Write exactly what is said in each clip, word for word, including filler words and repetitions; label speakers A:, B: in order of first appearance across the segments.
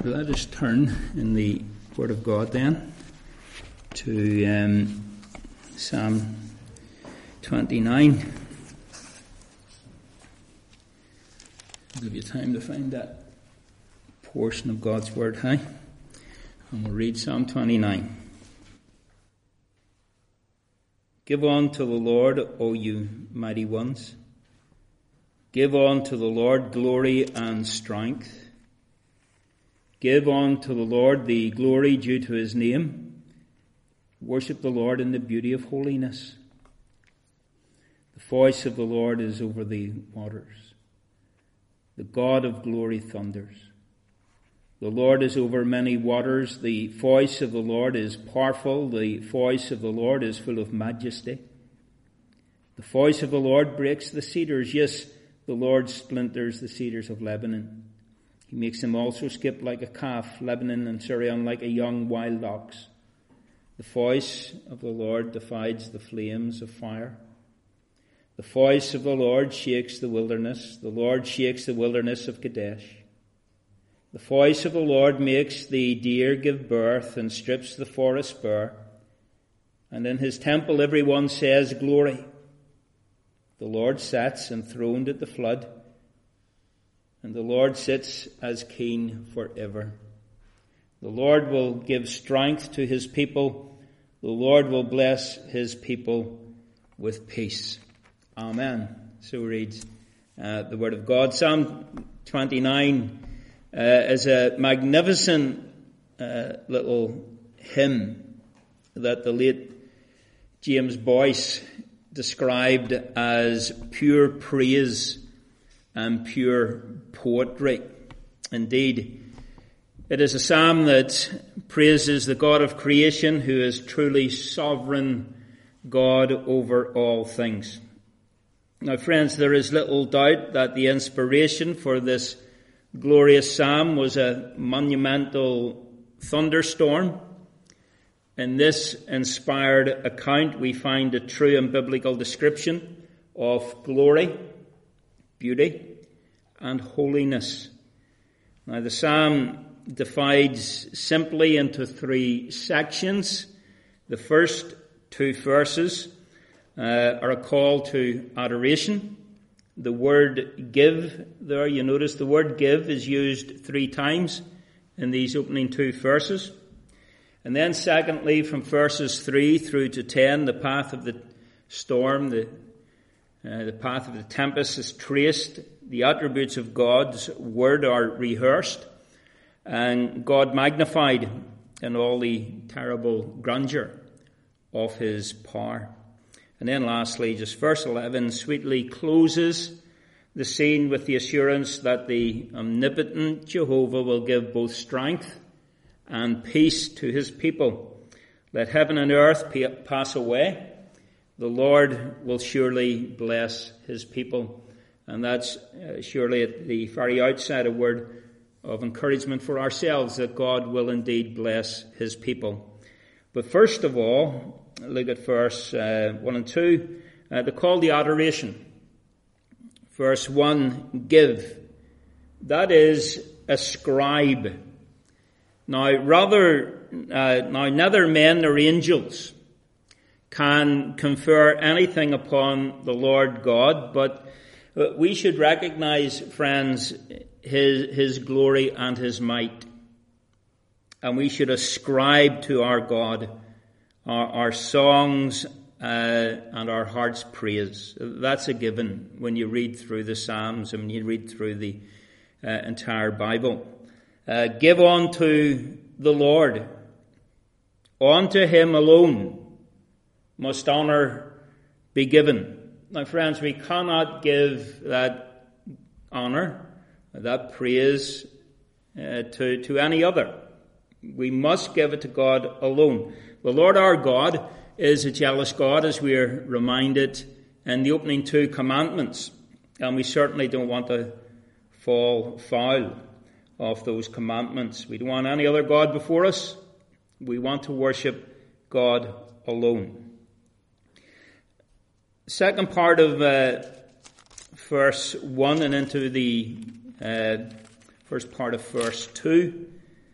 A: let us turn in the Word of God then to um, Psalm twenty-nine. I'll give you time to find that portion of God's Word, hey? And we'll read Psalm twenty-nine. Give unto the Lord, O you mighty ones. Give unto the Lord glory and strength. Give unto the Lord the glory due to his name. Worship the Lord in the beauty of holiness. The voice of the Lord is over the waters. The God of glory thunders. The Lord is over many waters. The voice of the Lord is powerful. The voice of the Lord is full of majesty. The voice of the Lord breaks the cedars. Yes, the Lord splinters the cedars of Lebanon. He makes them also skip like a calf, Lebanon and Syrian like a young wild ox. The voice of the Lord divides the flames of fire. The voice of the Lord shakes the wilderness. The Lord shakes the wilderness of Kadesh. The voice of the Lord makes the deer give birth and strips the forest bare. And in his temple everyone says, Glory. The Lord sits enthroned at the flood. And the Lord sits as king forever. The Lord will give strength to his people. The Lord will bless his people with peace. Amen. So reads uh, the word of God. Psalm twenty-nine uh, is a magnificent uh, little hymn that the late James Boyce described as pure praise and pure poetry. Indeed, it is a psalm that praises the God of creation, who is truly sovereign God over all things. Now, friends, there is little doubt that the inspiration for this glorious psalm was a monumental thunderstorm. In this inspired account, we find a true and biblical description of glory, beauty, and holiness. Now, the psalm divides simply into three sections. The first two verses uh, are a call to adoration. The word give there, you notice the word give is used three times in these opening two verses. And then secondly, from verses three through to ten, the path of the storm, the Uh, the path of the tempest is traced. The attributes of God's word are rehearsed, and God magnified in all the terrible grandeur of his power. And then lastly, just verse eleven sweetly closes the scene with the assurance that the omnipotent Jehovah will give both strength and peace to his people. Let heaven and earth pass away. The Lord will surely bless his people. And that's uh, surely at the very outset a word of encouragement for ourselves, that God will indeed bless his people. But first of all, look at verse uh, one and two, uh, the call to adoration. Verse one, give. That is, ascribe. Now, rather, uh, now neither men nor angels can confer anything upon the Lord God, but we should recognize, friends, his, his glory and his might. And we should ascribe to our God our, our songs uh, and our heart's praise. That's a given when you read through the Psalms and when you read through the uh, entire Bible. Uh, give unto the Lord, unto him alone must honor be given. Now, friends, we cannot give that honor, that praise uh, to, to any other. We must give it to God alone. The Lord our God is a jealous God, as we are reminded in the opening two commandments. And we certainly don't want to fall foul of those commandments. We don't want any other God before us. We want to worship God alone. Second part of uh, verse one and into the uh, first part of verse two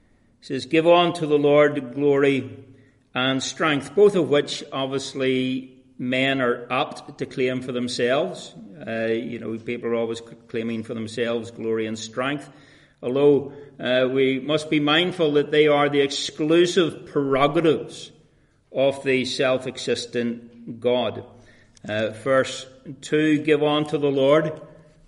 A: He says, give unto the Lord glory and strength, both of which obviously men are apt to claim for themselves. Uh, you know, people are always claiming for themselves glory and strength, although uh, we must be mindful that they are the exclusive prerogatives of the self-existent God. Uh, verse two, give unto the Lord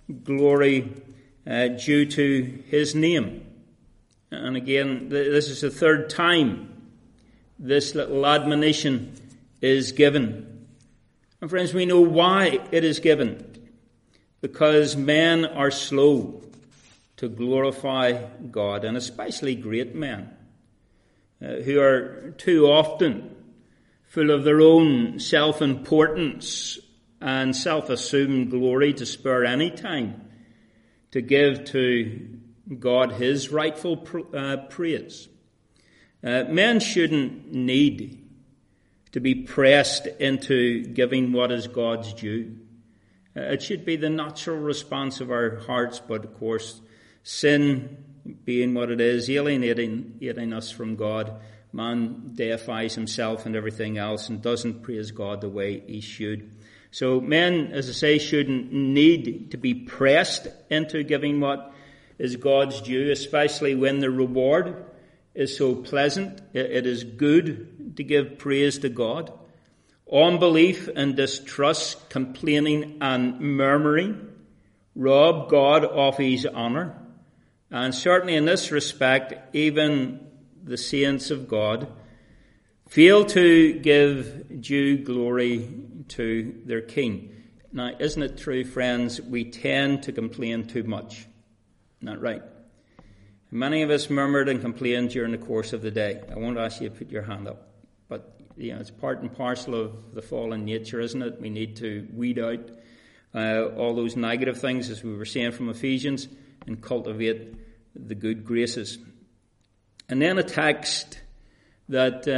A: glory uh, due to his name. And again, this is the third time this little admonition is given. And friends, we know why it is given. Because men are slow to glorify God, and especially great men, uh, who are too often full of their own self-importance and self-assumed glory to spare any time to give to God his rightful pr- uh, praise. Uh, men shouldn't need to be pressed into giving what is God's due. Uh, it should be the natural response of our hearts, but of course, sin being what it is, alienating, alienating us from God, man deifies himself and everything else and doesn't praise God the way he should. So men, as I say, shouldn't need to be pressed into giving what is God's due, especially when the reward is so pleasant. It is good to give praise to God. Unbelief and distrust, complaining and murmuring rob God of his honour. And certainly in this respect, even the saints of God fail to give due glory to their King. Now, isn't it true, friends, we tend to complain too much? Isn't that right? Many of us murmured and complained during the course of the day. I won't ask you to put your hand up, but you know, it's part and parcel of the fallen nature, isn't it? We need to weed out uh, all those negative things, as we were saying from Ephesians, and cultivate the good graces. And then a text that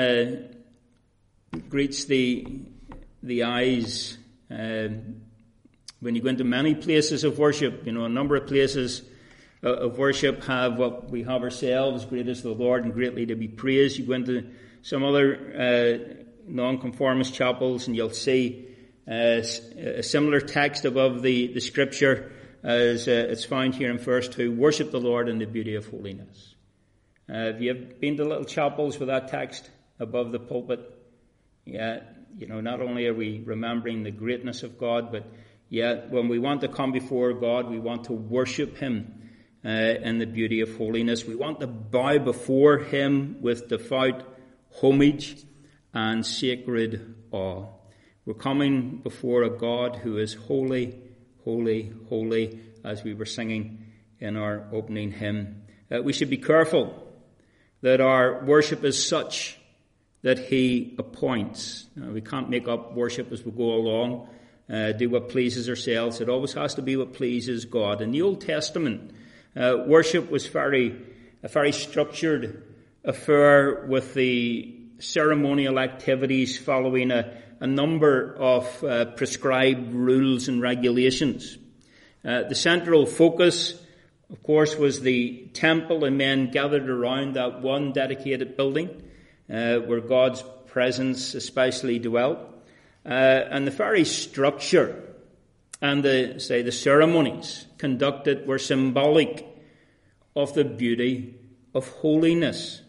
A: uh, greets the the eyes uh, when you go into many places of worship. You know, a number of places uh, of worship have what we have ourselves, great is the Lord and greatly to be praised. You go into some other uh, non-conformist chapels and you'll see uh, a similar text above the, the scripture as uh, it's found here in verse two, worship the Lord in the beauty of holiness. Uh, have you been to little chapels with that text above the pulpit? Yeah, you know, not only are we remembering the greatness of God, but yet when we want to come before God, we want to worship him uh, in the beauty of holiness. We want to bow before him with devout homage and sacred awe. We're coming before a God who is holy, holy, holy, as we were singing in our opening hymn. Uh, we should be careful that our worship is such that he appoints. Now, we can't make up worship as we go along, uh, do what pleases ourselves. It always has to be what pleases God. In the Old Testament, uh, worship was very, a very structured affair with the ceremonial activities following a, a number of uh, prescribed rules and regulations. Uh, the central focus, of course, was the temple, and men gathered around that one dedicated building uh, where God's presence especially dwelt. Uh, and the very structure and the, say, the ceremonies conducted were symbolic of the beauty of holiness.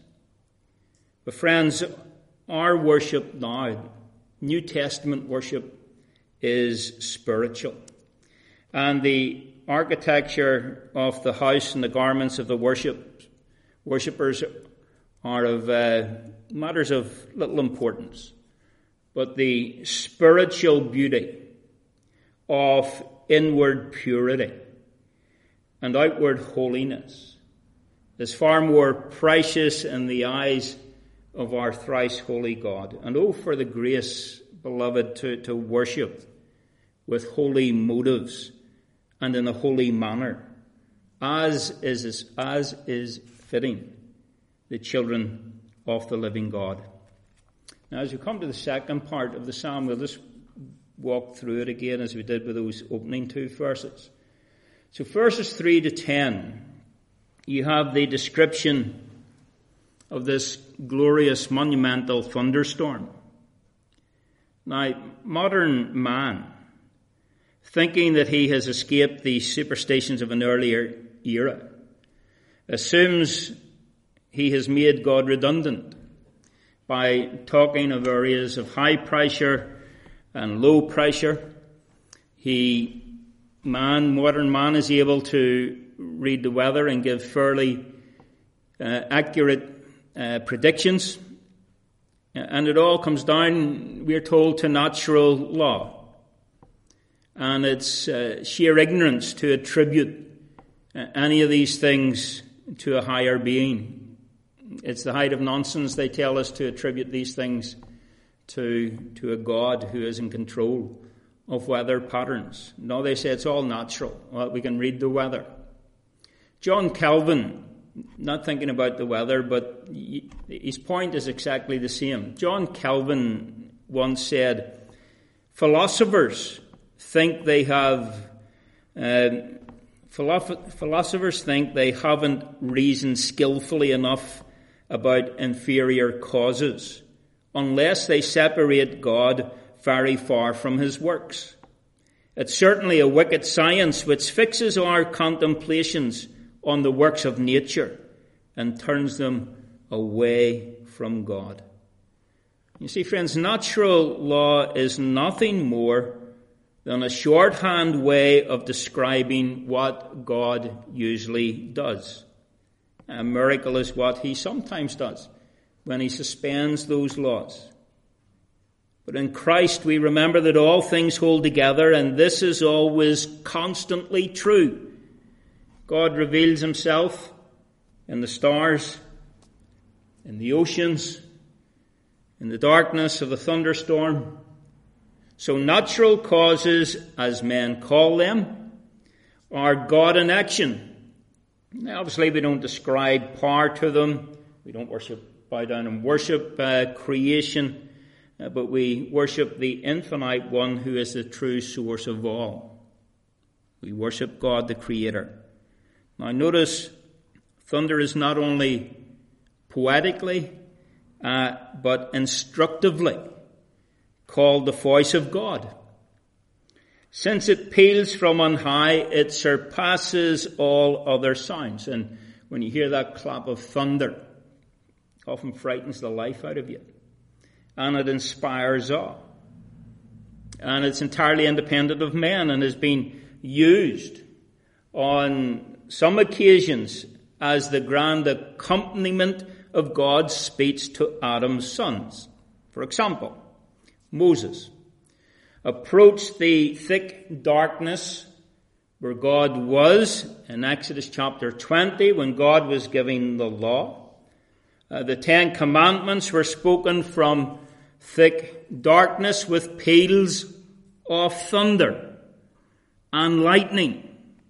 A: But friends, our worship now, New Testament worship, is spiritual. And the architecture of the house and the garments of the worship worshippers are of uh, matters of little importance. But the spiritual beauty of inward purity and outward holiness is far more precious in the eyes of our thrice holy God. And oh, for the grace, beloved, to, to worship with holy motives and in a holy manner, as is, as is fitting the children of the living God. Now, as we come to the second part of the psalm, we'll just walk through it again as we did with those opening two verses. So verses three to ten, you have the description of this glorious monumental thunderstorm. Now, modern man, thinking that he has escaped the superstitions of an earlier era, assumes he has made God redundant by talking of areas of high pressure and low pressure. He, man, modern man is able to read the weather and give fairly uh, accurate uh, predictions. And it all comes down, we're told, to natural law. And it's uh, sheer ignorance to attribute uh, any of these things to a higher being. It's the height of nonsense, they tell us, to attribute these things to, to a God who is in control of weather patterns. No, they say it's all natural. Well, we can read the weather. John Calvin, not thinking about the weather, but his point is exactly the same. John Calvin once said, philosophers think they have, uh, philosoph- philosophers think they haven't reasoned skillfully enough about inferior causes, unless they separate God very far from his works. It's certainly a wicked science which fixes our contemplations on the works of nature and turns them away from God. You see, friends, natural law is nothing more than a shorthand way of describing what God usually does. A miracle is what he sometimes does when he suspends those laws. But in Christ we remember that all things hold together, and this is always constantly true. God reveals himself in the stars, in the oceans, in the darkness of the thunderstorm. So natural causes, as men call them, are God in action. Now, obviously we don't ascribe power to them. We don't worship, bow down and worship uh, creation, uh, but we worship the infinite one who is the true source of all. We worship God the Creator. Now notice, thunder is not only poetically, uh, but instructively called the voice of God. Since it peals from on high, it surpasses all other sounds. And when you hear that clap of thunder, it often frightens the life out of you. And it inspires awe. And it's entirely independent of men and has been used on some occasions as the grand accompaniment of God's speech to Adam's sons. For example, Moses approached the thick darkness where God was in Exodus chapter twenty when God was giving the law. Uh, the Ten Commandments were spoken from thick darkness with peals of thunder and lightning.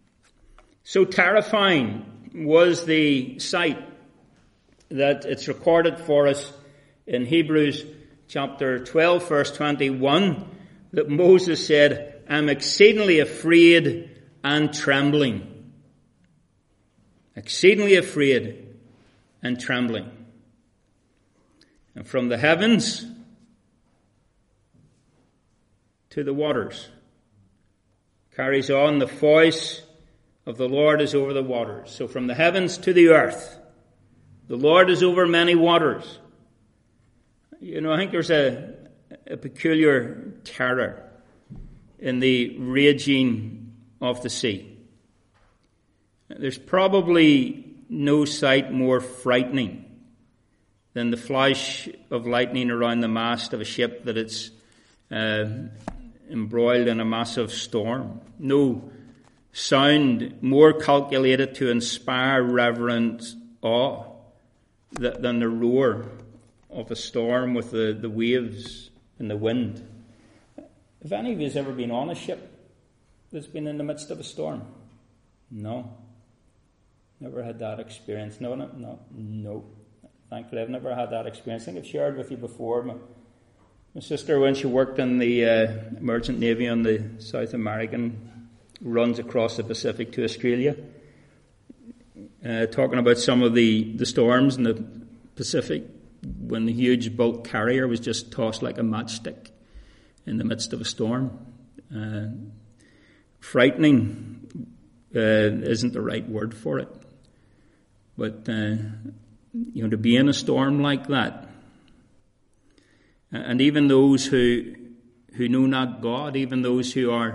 A: So terrifying was the sight that it's recorded for us in Hebrews chapter twelve, verse twenty-one, that Moses said, I'm exceedingly afraid and trembling. Exceedingly afraid and trembling. And from the heavens to the waters, carries on, the voice of the Lord is over the waters. So from the heavens to the earth, the Lord is over many waters. You know, I think there's a, a peculiar terror in the raging of the sea. There's probably no sight more frightening than the flash of lightning around the mast of a ship that it's uh, embroiled in a massive storm. No sound more calculated to inspire reverent awe than the roar of a storm with the, the waves and the wind. Have any of you ever been on a ship that's been in the midst of a storm? No. Never had that experience. No, no, no, no. Thankfully, I've never had that experience. I think I've shared with you before. My, my sister, when she worked in the uh, Merchant Navy on the South American runs across the Pacific to Australia, uh, talking about some of the, the storms in the Pacific when the huge bulk carrier was just tossed like a matchstick in the midst of a storm. Uh, frightening uh, isn't the right word for it. But, uh, you know, to be in a storm like that, and even those who who know not God, even those who are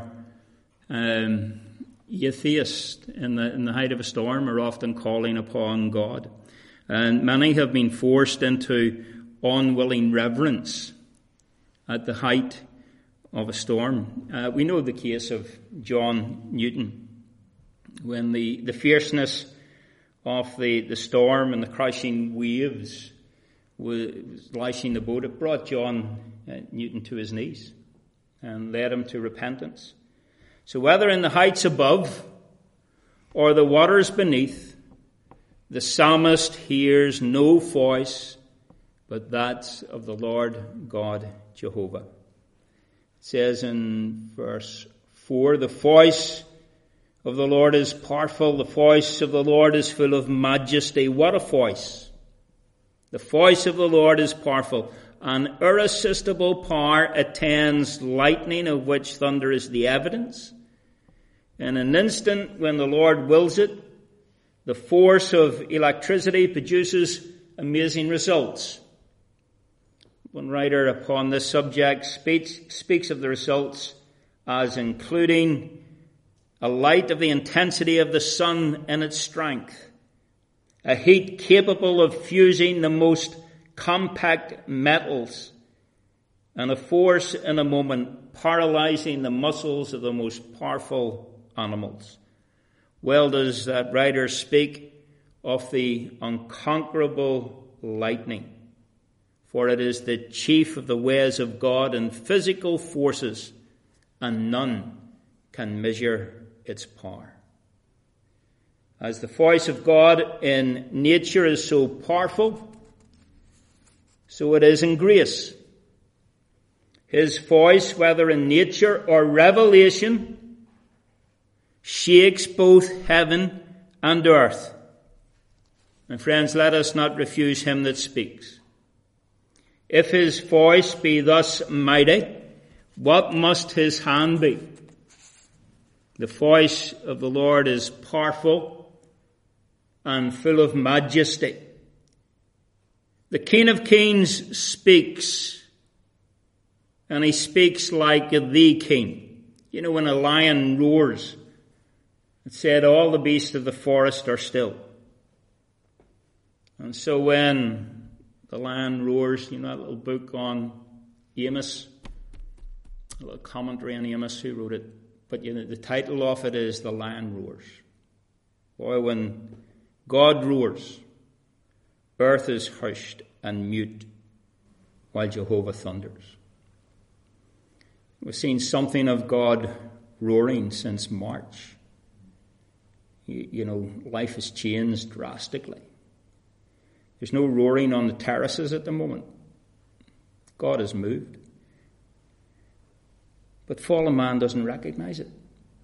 A: um, atheists in the in the height of a storm, are often calling upon God. And many have been forced into unwilling reverence at the height of a storm. Uh, we know the case of John Newton, when the, the fierceness of the, the storm and the crashing waves was lashing the boat, it brought John uh, Newton to his knees and led him to repentance. So whether in the heights above or the waters beneath, the psalmist hears no voice but that of the Lord God Jehovah. It says in verse four, the voice of the Lord is powerful, the voice of the Lord is full of majesty. What a voice! The voice of the Lord is powerful. An irresistible power attends lightning, of which thunder is the evidence. In an instant, when the Lord wills it, the force of electricity produces amazing results. One writer upon this subject speaks, speaks of the results as including a light of the intensity of the sun in its strength, a heat capable of fusing the most compact metals, and a force in a moment paralyzing the muscles of the most powerful animals. Well does that writer speak of the unconquerable lightning, for it is the chief of the ways of God and physical forces, and none can measure its power. As the voice of God in nature is so powerful, so it is in grace. His voice, whether in nature or revelation, shakes both heaven and earth. And friends, let us not refuse him that speaks. If his voice be thus mighty, what must his hand be? The voice of the Lord is powerful and full of majesty. The King of Kings speaks, and he speaks like the King. You know, when a lion roars, it said all the beasts of the forest are still. And so when the lion roars, you know that little book on Amos, a little commentary on Amos, who wrote it? But you know, the title of it is The Lion Roars. Boy, when God roars, earth is hushed and mute while Jehovah thunders. We've seen something of God roaring since March. You, you know, life has changed drastically. There's no roaring on the terraces at the moment. God has moved. But fallen man doesn't recognize it.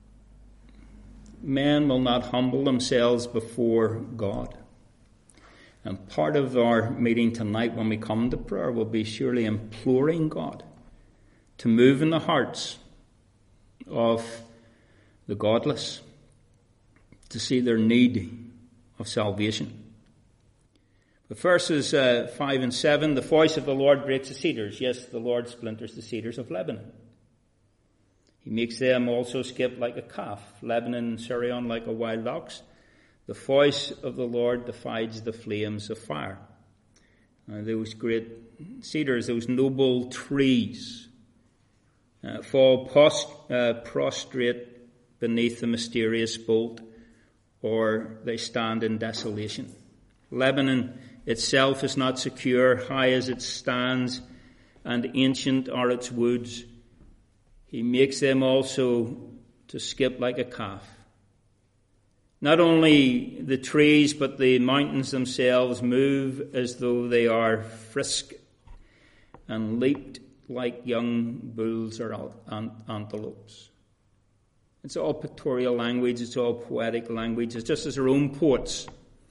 A: Men will not humble themselves before God. And part of our meeting tonight when we come to prayer will be surely imploring God to move in the hearts of the godless, to see their need of salvation. But verses uh, five and seven, the voice of the Lord breaks the cedars. Yes, the Lord splinters the cedars of Lebanon. He makes them also skip like a calf, Lebanon and Sirion like a wild ox. The voice of the Lord divides the flames of fire. Uh, those great cedars, those noble trees, uh, fall post, uh, prostrate beneath the mysterious bolt, or they stand in desolation. Lebanon itself is not secure, high as it stands, and ancient are its woods. He makes them also to skip like a calf. Not only the trees, but the mountains themselves move as though they are frisk and leaped like young bulls or antelopes. It's all pictorial language, it's all poetic language. It's just as our own poets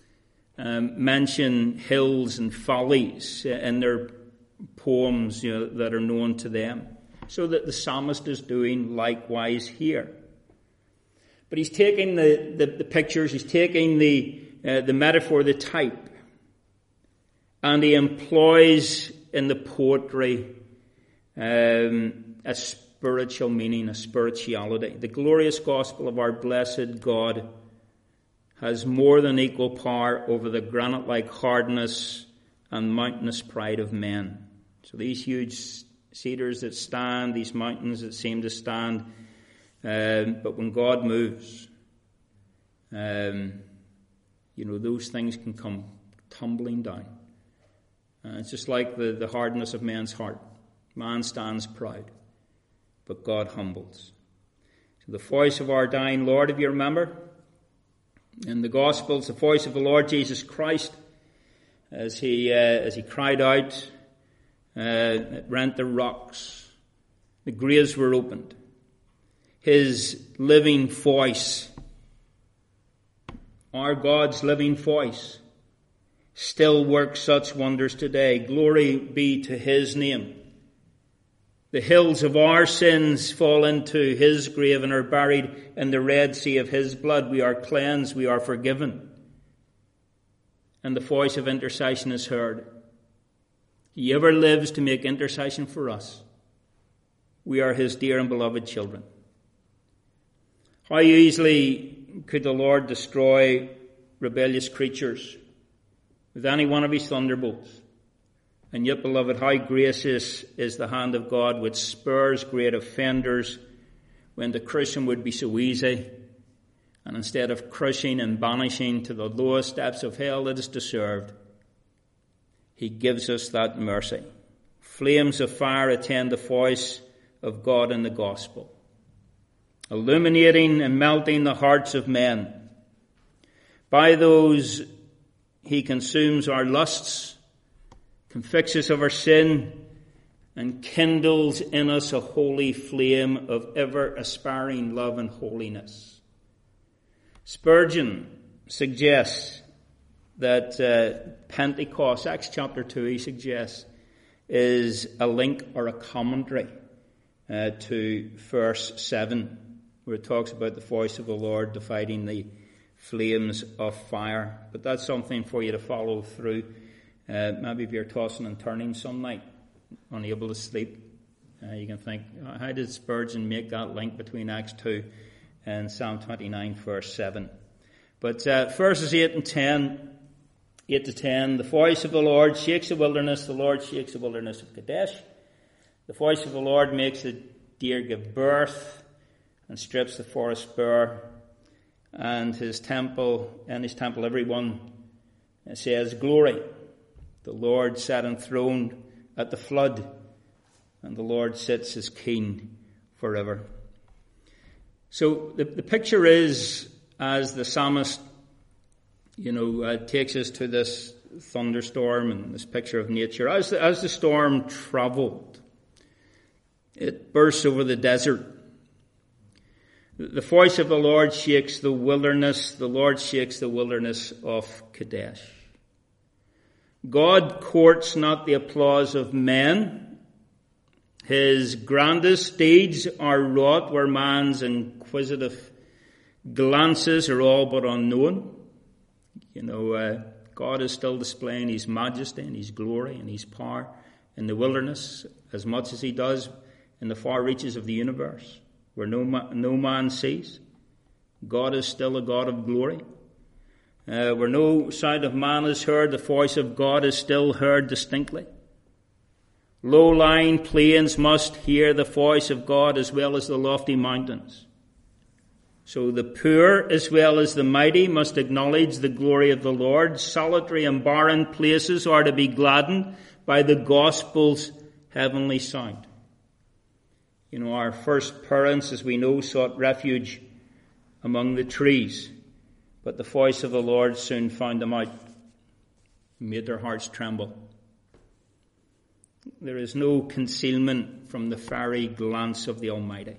A: um, mention hills and valleys in their poems, you know, that are known to them. So that the psalmist is doing likewise here. But he's taking the, the, the pictures, he's taking the, uh, the metaphor, the type, and he employs in the poetry um, a spiritual meaning, a spirituality. The glorious gospel of our blessed God has more than equal power over the granite-like hardness and mountainous pride of men. So these huge cedars that stand, these mountains that seem to stand, um, but when God moves, um, you know, those things can come tumbling down. Uh, it's just like the, the hardness of man's heart. Man stands proud, but God humbles. So the voice of our dying Lord, if you remember, in the Gospels, the voice of the Lord Jesus Christ, as he uh, as he cried out, uh, it rent the rocks, the graves were opened. His living voice, our God's living voice, still works such wonders today. Glory be to his name. The hills of our sins fall into his grave and are buried in the Red Sea of his blood. We are cleansed, we are forgiven. And the voice of intercession is heard. He ever lives to make intercession for us. We are his dear and beloved children. How easily could the Lord destroy rebellious creatures with any one of his thunderbolts? And yet, beloved, how gracious is the hand of God which spurs great offenders when the crushing would be so easy. And instead of crushing and banishing to the lowest depths of hell that is deserved, he gives us that mercy. Flames of fire attend the voice of God in the gospel, illuminating and melting the hearts of men. By those he consumes our lusts, convicts us of our sin, and kindles in us a holy flame of ever-aspiring love and holiness. Spurgeon suggests that uh, Pentecost, Acts chapter two, he suggests, is a link or a commentary uh, to verse seven, where it talks about the voice of the Lord dividing the flames of fire. But that's something for you to follow through. Uh, maybe if you're tossing and turning some night, unable to sleep, uh, you can think, how did Spurgeon make that link between Acts two and Psalm twenty-nine, verse seven? But uh, verses eight and ten, eight to ten, the voice of the Lord shakes the wilderness, the Lord shakes the wilderness of Kadesh. The voice of the Lord makes the deer give birth and strips the forest bare. And his temple, in his temple, everyone says, glory. The Lord sat enthroned at the flood, and the Lord sits as king forever. So the, the picture is, as the psalmist, you know, uh, takes us to this thunderstorm and this picture of nature, as the, as the storm traveled, it bursts over the desert. The voice of the Lord shakes the wilderness. The Lord shakes the wilderness of Kadesh. God courts not the applause of men. His grandest deeds are wrought where man's inquisitive glances are all but unknown. You know, uh, God is still displaying his majesty and his glory and his power in the wilderness as much as he does in the far reaches of the universe, where no man, no man sees. God is still a God of glory. Uh, where no sound of man is heard, the voice of God is still heard distinctly. Low-lying plains must hear the voice of God as well as the lofty mountains. So the poor as well as the mighty must acknowledge the glory of the Lord. Solitary and barren places are to be gladdened by the gospel's heavenly sound. You know, our first parents, as we know, sought refuge among the trees, but the voice of the Lord soon found them out, made their hearts tremble. There is no concealment from the fiery glance of the Almighty.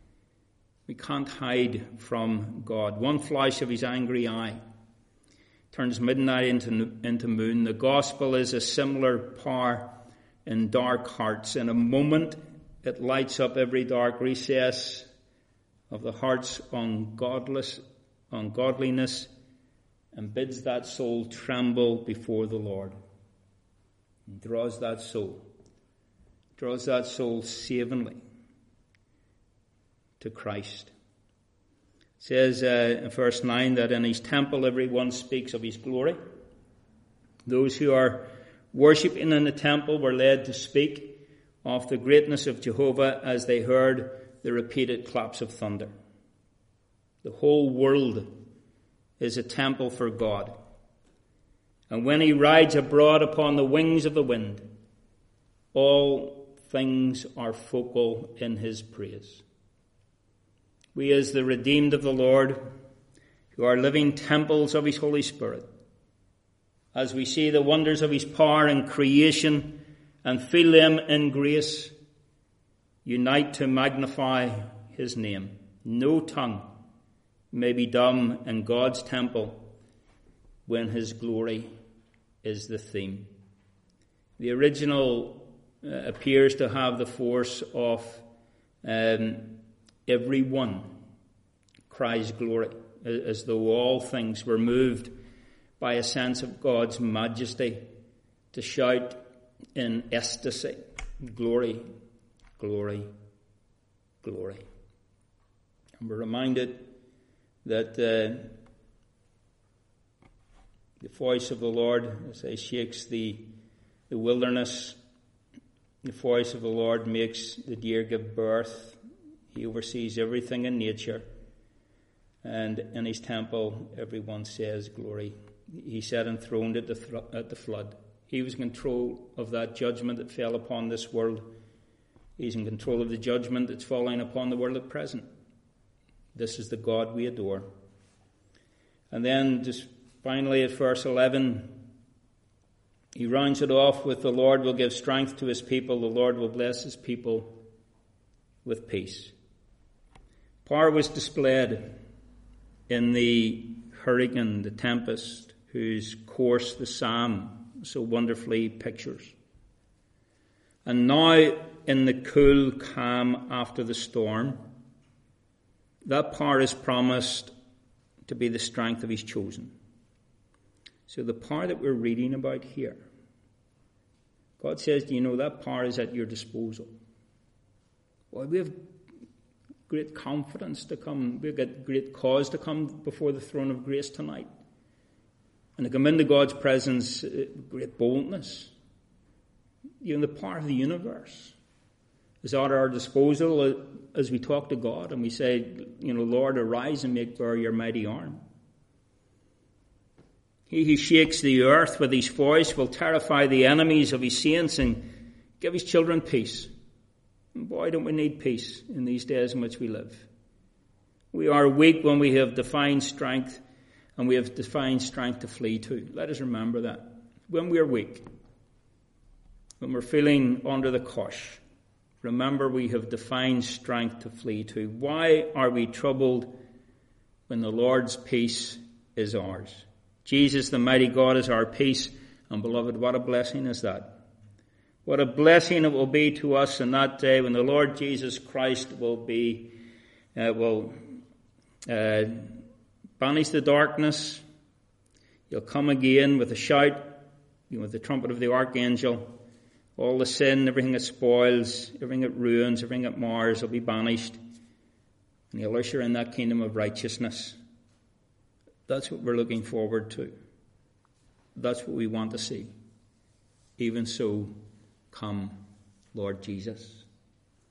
A: We can't hide from God. One flash of his angry eye turns midnight into, into moon. The gospel is a similar power in dark hearts. In a moment, it lights up every dark recess of the heart's ungodless, ungodliness and bids that soul tremble before the Lord. And draws that soul, draws that soul savingly to Christ. It says uh, in verse nine that in his temple everyone speaks of his glory. Those who are worshipping in the temple were led to speak of the greatness of Jehovah as they heard the repeated claps of thunder. The whole world is a temple for God. And when he rides abroad upon the wings of the wind, all things are focal in his praise. We as the redeemed of the Lord, who are living temples of his Holy Spirit, as we see the wonders of his power in creation and feel them in grace, unite to magnify his name. No tongue may be dumb in God's temple when his glory is the theme. The original uh, appears to have the force of um, everyone cries glory, as though all things were moved by a sense of God's majesty to shout in ecstasy, glory, glory, glory. And we're reminded that uh, the voice of the Lord, as he shakes the, the wilderness, the voice of the Lord makes the deer give birth. He oversees everything in nature. And in his temple, everyone says glory. He sat enthroned at the, th- at the flood. He was in control of that judgment that fell upon this world. He's in control of the judgment that's falling upon the world at present. This is the God we adore. And then just finally at verse eleven, he rounds it off with the Lord will give strength to his people. The Lord will bless his people with peace. Power was displayed in the hurricane, the tempest, whose course the psalm so wonderfully pictures. And now in the cool calm after the storm, that power is promised to be the strength of his chosen. So the power that we're reading about here, God says, do you know that power is at your disposal? Well, we have great confidence to come. We've got great cause to come before the throne of grace tonight. And to come into God's presence, great boldness. You know, the power of the universe is at our disposal as we talk to God and we say, you know, Lord, arise and make bare your mighty arm. He who shakes the earth with his voice will terrify the enemies of his saints and give his children peace. And boy, don't we need peace in these days in which we live. We are weak when we have divine strength, and we have divine strength to flee to. Let us remember that. When we are weak, when we're feeling under the cosh, remember we have divine strength to flee to. Why are we troubled when the Lord's peace is ours? Jesus, the mighty God, is our peace. And beloved, what a blessing is that. What a blessing it will be to us in that day when the Lord Jesus Christ will be, uh, will uh, banish the darkness. He'll come again with a shout, you know, with the trumpet of the archangel. All the sin, everything that spoils, everything that ruins, everything that mars will be banished. And he'll usher in that kingdom of righteousness. That's what we're looking forward to. That's what we want to see. Even so, come, Lord Jesus.